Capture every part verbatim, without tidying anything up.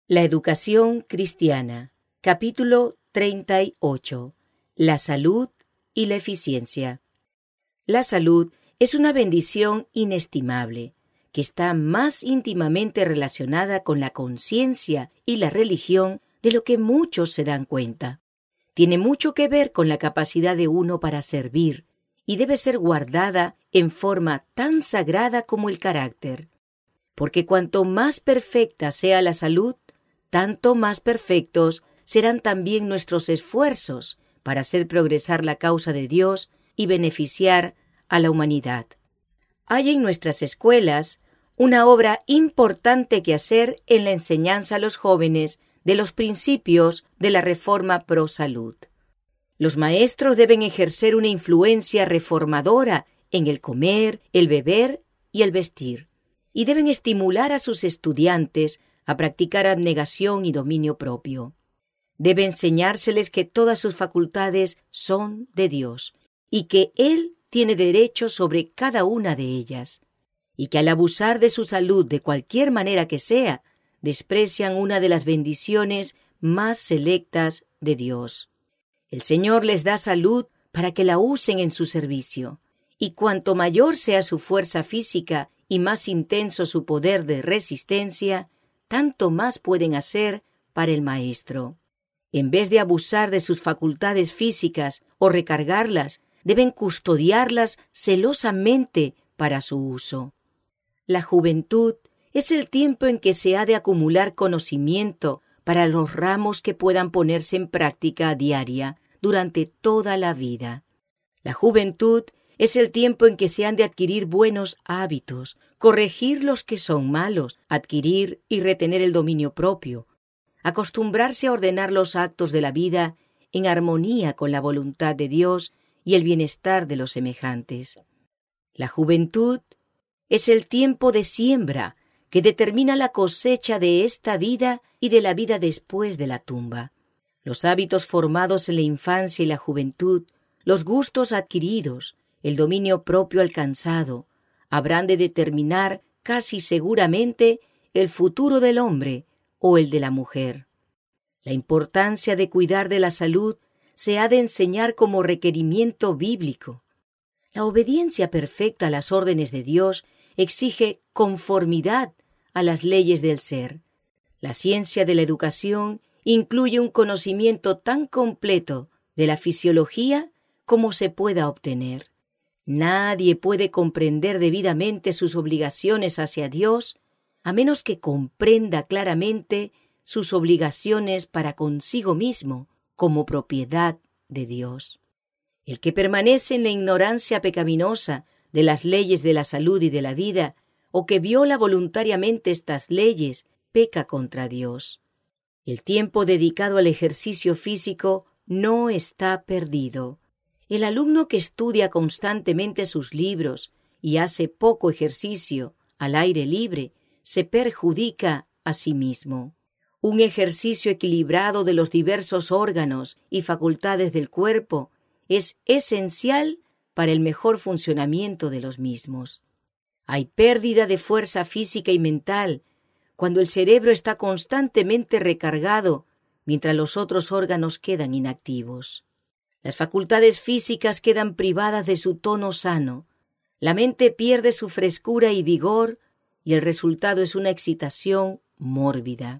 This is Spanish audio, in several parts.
La educación cristiana, capítulo treinta y ocho. La salud y la eficiencia. La salud es una bendición inestimable, que está más íntimamente relacionada con la conciencia y la religión de lo que muchos se dan cuenta. Tiene mucho que ver con la capacidad de uno para servir y debe ser guardada en forma tan sagrada como el carácter. Porque cuanto más perfecta sea la salud, tanto más perfectos serán también nuestros esfuerzos para hacer progresar la causa de Dios y beneficiar a la humanidad. Hay en nuestras escuelas una obra importante que hacer en la enseñanza a los jóvenes de los principios de la reforma pro salud. Los maestros deben ejercer una influencia reformadora en el comer, el beber y el vestir, y deben estimular a sus estudiantes a practicar abnegación y dominio propio. Debe enseñárseles que todas sus facultades son de Dios y que Él tiene derecho sobre cada una de ellas, y que al abusar de su salud de cualquier manera que sea, desprecian una de las bendiciones más selectas de Dios. El Señor les da salud para que la usen en su servicio, y cuanto mayor sea su fuerza física y más intenso su poder de resistencia, tanto más pueden hacer para el Maestro. En vez de abusar de sus facultades físicas o recargarlas, deben custodiarlas celosamente para su uso. La juventud es el tiempo en que se ha de acumular conocimiento para los ramos que puedan ponerse en práctica diaria durante toda la vida. La juventud es el tiempo en que se han de adquirir buenos hábitos, corregir los que son malos, adquirir y retener el dominio propio, acostumbrarse a ordenar los actos de la vida en armonía con la voluntad de Dios y el bienestar de los semejantes. La juventud es el tiempo de siembra que determina la cosecha de esta vida y de la vida después de la tumba. Los hábitos formados en la infancia y la juventud, los gustos adquiridos, el dominio propio alcanzado, habrán de determinar casi seguramente el futuro del hombre o el de la mujer. La importancia de cuidar de la salud se ha de enseñar como requerimiento bíblico. La obediencia perfecta a las órdenes de Dios exige conformidad a las leyes del ser. La ciencia de la educación incluye un conocimiento tan completo de la fisiología como se pueda obtener. Nadie puede comprender debidamente sus obligaciones hacia Dios a menos que comprenda claramente sus obligaciones para consigo mismo como propiedad de Dios. El que permanece en la ignorancia pecaminosa de las leyes de la salud y de la vida, o que viola voluntariamente estas leyes, peca contra Dios. El tiempo dedicado al ejercicio físico no está perdido. El alumno que estudia constantemente sus libros y hace poco ejercicio al aire libre se perjudica a sí mismo. Un ejercicio equilibrado de los diversos órganos y facultades del cuerpo es esencial para el mejor funcionamiento de los mismos. Hay pérdida de fuerza física y mental cuando el cerebro está constantemente recargado mientras los otros órganos quedan inactivos. Las facultades físicas quedan privadas de su tono sano, la mente pierde su frescura y vigor y el resultado es una excitación mórbida.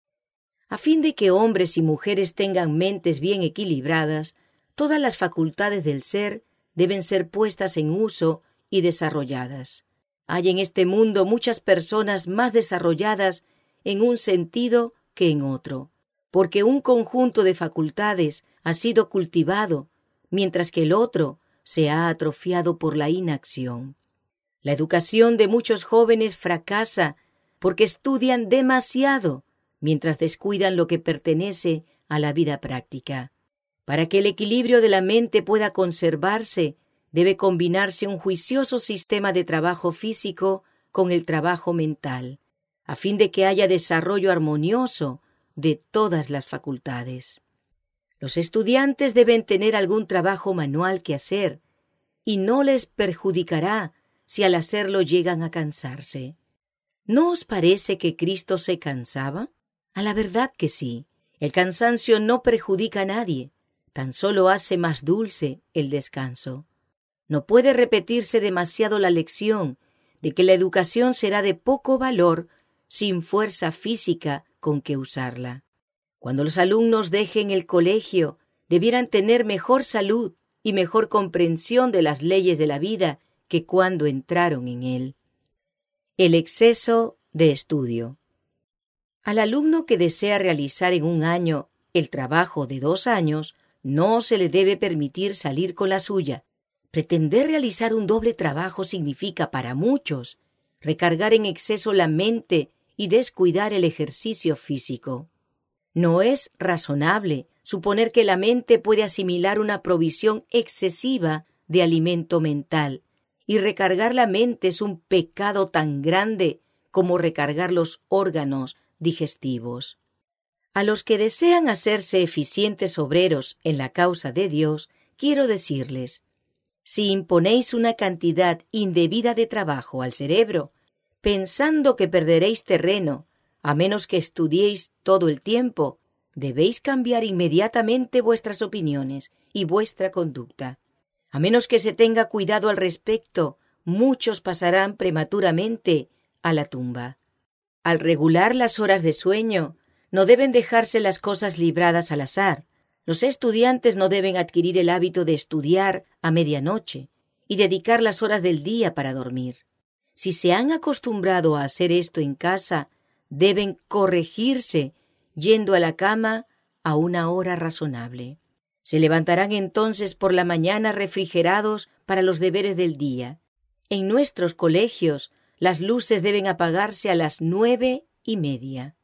A fin de que hombres y mujeres tengan mentes bien equilibradas, todas las facultades del ser deben ser puestas en uso y desarrolladas. Hay en este mundo muchas personas más desarrolladas en un sentido que en otro, porque un conjunto de facultades ha sido cultivado, mientras que el otro se ha atrofiado por la inacción. La educación de muchos jóvenes fracasa porque estudian demasiado, mientras descuidan lo que pertenece a la vida práctica. Para que el equilibrio de la mente pueda conservarse, debe combinarse un juicioso sistema de trabajo físico con el trabajo mental, a fin de que haya desarrollo armonioso de todas las facultades. Los estudiantes deben tener algún trabajo manual que hacer, y no les perjudicará si al hacerlo llegan a cansarse. ¿No os parece que Cristo se cansaba? A la verdad que sí. El cansancio no perjudica a nadie, tan solo hace más dulce el descanso. No puede repetirse demasiado la lección de que la educación será de poco valor sin fuerza física con que usarla. Cuando los alumnos dejen el colegio, debieran tener mejor salud y mejor comprensión de las leyes de la vida que cuando entraron en él. El exceso de estudio. Al alumno que desea realizar en un año el trabajo de dos años, no se le debe permitir salir con la suya. Pretender realizar un doble trabajo significa para muchos recargar en exceso la mente y descuidar el ejercicio físico. No es razonable suponer que la mente puede asimilar una provisión excesiva de alimento mental, y recargar la mente es un pecado tan grande como recargar los órganos digestivos. A los que desean hacerse eficientes obreros en la causa de Dios, quiero decirles: si imponéis una cantidad indebida de trabajo al cerebro, pensando que perderéis terreno, a menos que estudiéis todo el tiempo, debéis cambiar inmediatamente vuestras opiniones y vuestra conducta. A menos que se tenga cuidado al respecto, muchos pasarán prematuramente a la tumba. Al regular las horas de sueño, no deben dejarse las cosas libradas al azar. Los estudiantes no deben adquirir el hábito de estudiar a medianoche y dedicar las horas del día para dormir. Si se han acostumbrado a hacer esto en casa, deben corregirse yendo a la cama a una hora razonable. Se levantarán entonces por la mañana refrigerados para los deberes del día. En nuestros colegios, las luces deben apagarse a las nueve y media.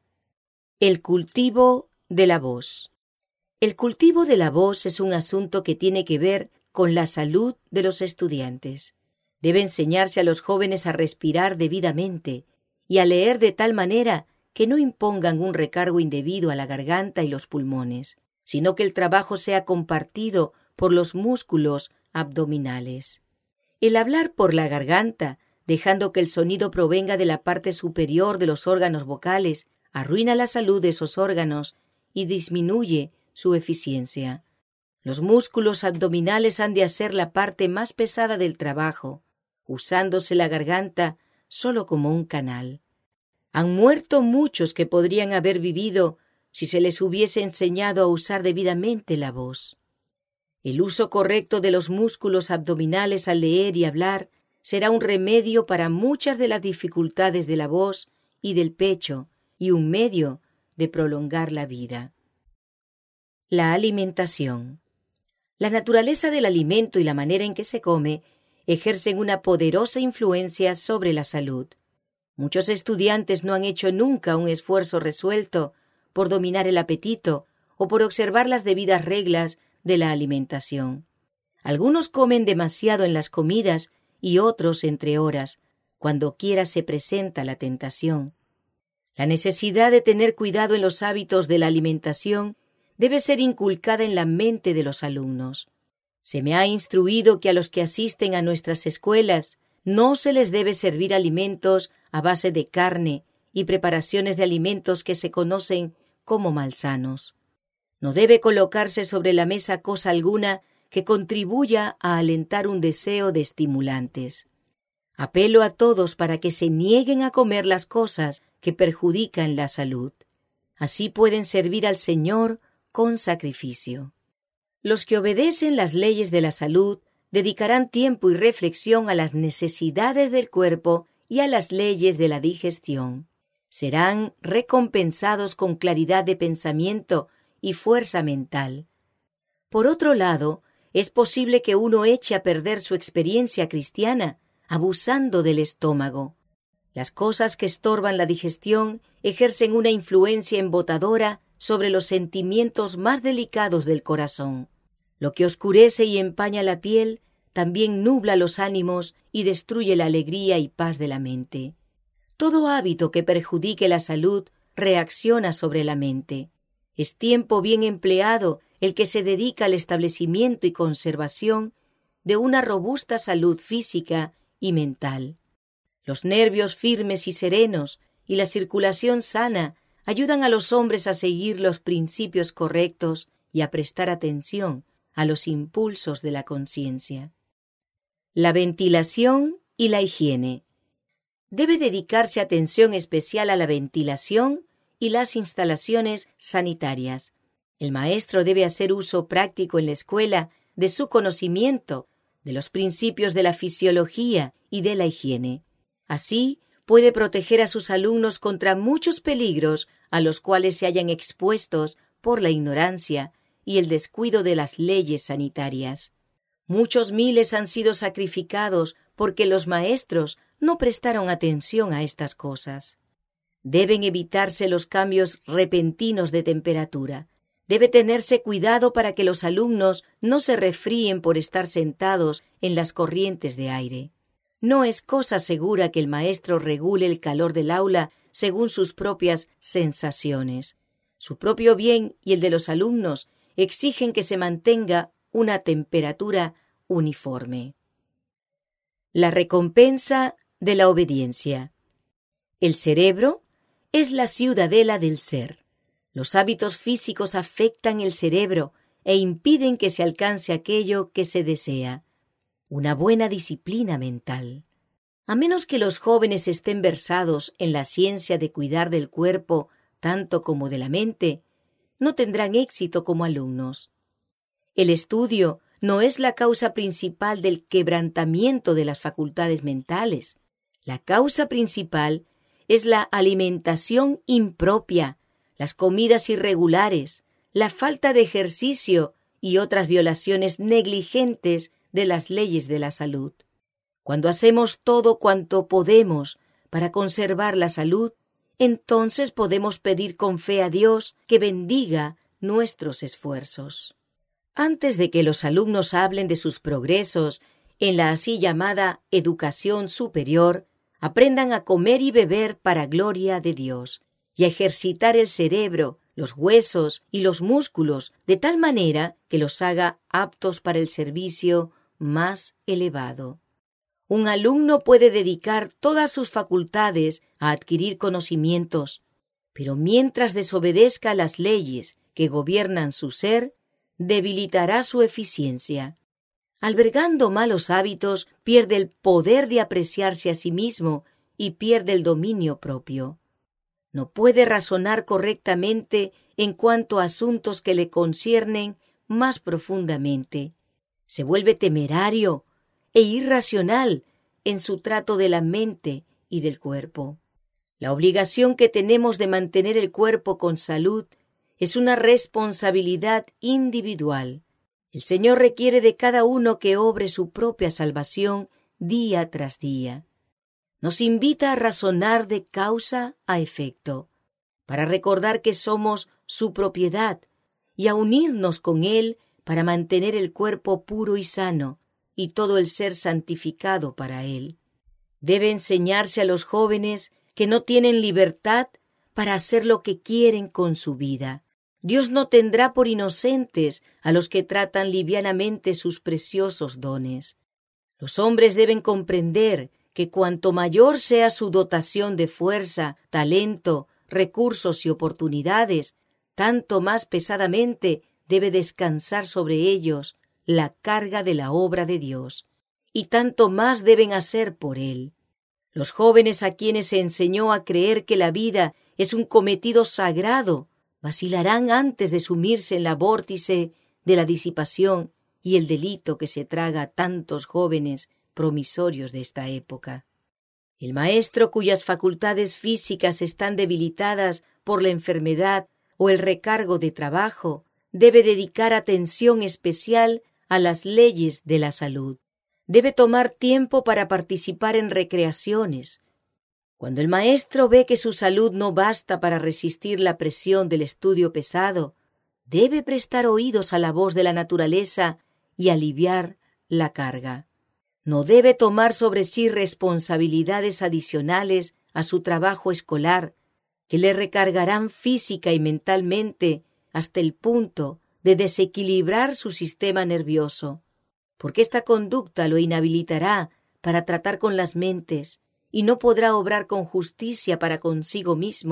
El cultivo de la voz. El cultivo de la voz es un asunto que tiene que ver con la salud de los estudiantes. Debe enseñarse a los jóvenes a respirar debidamente y a leer de tal manera que no impongan un recargo indebido a la garganta y los pulmones, sino que el trabajo sea compartido por los músculos abdominales. El hablar por la garganta, dejando que el sonido provenga de la parte superior de los órganos vocales, arruina la salud de esos órganos y disminuye su eficiencia. Los músculos abdominales han de hacer la parte más pesada del trabajo, usándose la garganta solo como un canal. Han muerto muchos que podrían haber vivido si se les hubiese enseñado a usar debidamente la voz. El uso correcto de los músculos abdominales al leer y hablar será un remedio para muchas de las dificultades de la voz y del pecho y un medio de prolongar la vida. La alimentación. La naturaleza del alimento y la manera en que se come ejercen una poderosa influencia sobre la salud. Muchos estudiantes no han hecho nunca un esfuerzo resuelto por dominar el apetito o por observar las debidas reglas de la alimentación. Algunos comen demasiado en las comidas y otros entre horas, cuando quiera se presenta la tentación. La necesidad de tener cuidado en los hábitos de la alimentación debe ser inculcada en la mente de los alumnos. Se me ha instruido que a los que asisten a nuestras escuelas no se les debe servir alimentos a base de carne y preparaciones de alimentos que se conocen como malsanos. No debe colocarse sobre la mesa cosa alguna que contribuya a alentar un deseo de estimulantes. Apelo a todos para que se nieguen a comer las cosas que perjudican la salud. Así pueden servir al Señor con sacrificio. Los que obedecen las leyes de la salud dedicarán tiempo y reflexión a las necesidades del cuerpo y a las leyes de la digestión. Serán recompensados con claridad de pensamiento y fuerza mental. Por otro lado, es posible que uno eche a perder su experiencia cristiana abusando del estómago. Las cosas que estorban la digestión ejercen una influencia embotadora sobre los sentimientos más delicados del corazón. Lo que oscurece y empaña la piel también nubla los ánimos y destruye la alegría y paz de la mente. Todo hábito que perjudique la salud reacciona sobre la mente. Es tiempo bien empleado el que se dedica al establecimiento y conservación de una robusta salud física y mental. Los nervios firmes y serenos y la circulación sana ayudan a los hombres a seguir los principios correctos y a prestar atención a los impulsos de la conciencia. La ventilación y la higiene. Debe dedicarse atención especial a la ventilación y las instalaciones sanitarias. El maestro debe hacer uso práctico en la escuela de su conocimiento de los principios de la fisiología y de la higiene. Así, puede proteger a sus alumnos contra muchos peligros a los cuales se hayan expuestos por la ignorancia y el descuido de las leyes sanitarias. Muchos miles han sido sacrificados porque los maestros no prestaron atención a estas cosas. Deben evitarse los cambios repentinos de temperatura. Debe tenerse cuidado para que los alumnos no se resfríen por estar sentados en las corrientes de aire. No es cosa segura que el maestro regule el calor del aula según sus propias sensaciones. Su propio bien y el de los alumnos exigen que se mantenga una temperatura uniforme. La recompensa de la obediencia. El cerebro es la ciudadela del ser. Los hábitos físicos afectan el cerebro e impiden que se alcance aquello que se desea. Una buena disciplina mental. A menos que los jóvenes estén versados en la ciencia de cuidar del cuerpo tanto como de la mente, no tendrán éxito como alumnos. El estudio no es la causa principal del quebrantamiento de las facultades mentales. La causa principal es la alimentación impropia, las comidas irregulares, la falta de ejercicio y otras violaciones negligentes de las leyes de la salud. Cuando hacemos todo cuanto podemos para conservar la salud, entonces podemos pedir con fe a Dios que bendiga nuestros esfuerzos. Antes de que los alumnos hablen de sus progresos en la así llamada educación superior, aprendan a comer y beber para gloria de Dios y a ejercitar el cerebro, los huesos y los músculos de tal manera que los haga aptos para el servicio más elevado. Un alumno puede dedicar todas sus facultades a adquirir conocimientos, pero mientras desobedezca las leyes que gobiernan su ser, debilitará su eficiencia. Albergando malos hábitos, pierde el poder de apreciarse a sí mismo y pierde el dominio propio. No puede razonar correctamente en cuanto a asuntos que le conciernen más profundamente. Se vuelve temerario e irracional en su trato de la mente y del cuerpo. La obligación que tenemos de mantener el cuerpo con salud es una responsabilidad individual. El Señor requiere de cada uno que obre su propia salvación día tras día. Nos invita a razonar de causa a efecto, para recordar que somos su propiedad y a unirnos con Él para mantener el cuerpo puro y sano y todo el ser santificado para Él. Debe enseñarse a los jóvenes que no tienen libertad para hacer lo que quieren con su vida. Dios no tendrá por inocentes a los que tratan livianamente sus preciosos dones. Los hombres deben comprender que cuanto mayor sea su dotación de fuerza, talento, recursos y oportunidades, tanto más pesadamente debe descansar sobre ellos la carga de la obra de Dios, y tanto más deben hacer por Él. Los jóvenes a quienes se enseñó a creer que la vida es un cometido sagrado, vacilarán antes de sumirse en la vórtice de la disipación y el delito que se traga a tantos jóvenes promisorios de esta época. El maestro cuyas facultades físicas están debilitadas por la enfermedad o el recargo de trabajo debe dedicar atención especial a las leyes de la salud. Debe tomar tiempo para participar en recreaciones. Cuando el maestro ve que su salud no basta para resistir la presión del estudio pesado, debe prestar oídos a la voz de la naturaleza y aliviar la carga. No debe tomar sobre sí responsabilidades adicionales a su trabajo escolar, que le recargarán física y mentalmente hasta el punto de desequilibrar su sistema nervioso, porque esta conducta lo inhabilitará para tratar con las mentes y no podrá obrar con justicia para consigo mismo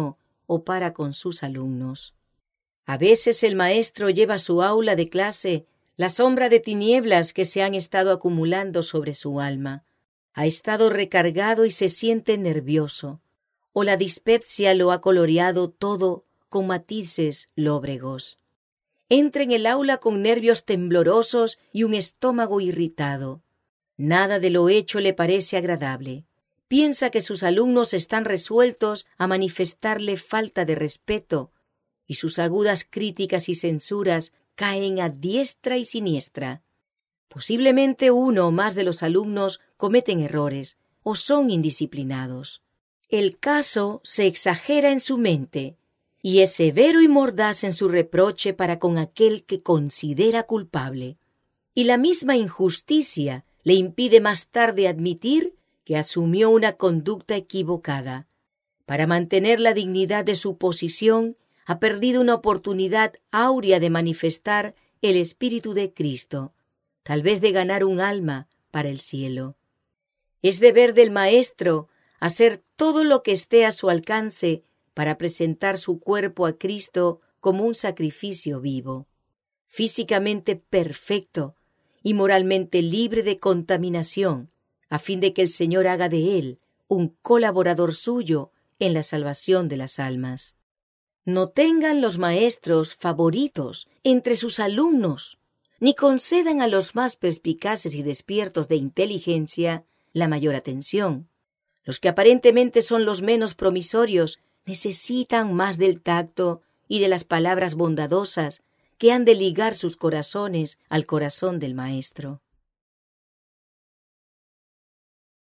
o para con sus alumnos. A veces el maestro lleva a su aula de clase la sombra de tinieblas que se han estado acumulando sobre su alma. Ha estado recargado y se siente nervioso, o la dispepsia lo ha coloreado todo con matices lóbregos. Entra en el aula con nervios temblorosos y un estómago irritado. Nada de lo hecho le parece agradable. Piensa que sus alumnos están resueltos a manifestarle falta de respeto, y sus agudas críticas y censuras caen a diestra y siniestra. Posiblemente uno o más de los alumnos cometen errores o son indisciplinados. El caso se exagera en su mente y es severo y mordaz en su reproche para con aquel que considera culpable. Y la misma injusticia le impide más tarde admitir que asumió una conducta equivocada. Para mantener la dignidad de su posición, ha perdido una oportunidad áurea de manifestar el Espíritu de Cristo, tal vez de ganar un alma para el cielo. Es deber del maestro hacer todo lo que esté a su alcance para presentar su cuerpo a Cristo como un sacrificio vivo, físicamente perfecto y moralmente libre de contaminación, a fin de que el Señor haga de él un colaborador suyo en la salvación de las almas. No tengan los maestros favoritos entre sus alumnos, ni concedan a los más perspicaces y despiertos de inteligencia la mayor atención. Los que aparentemente son los menos promisorios necesitan más del tacto y de las palabras bondadosas que han de ligar sus corazones al corazón del Maestro.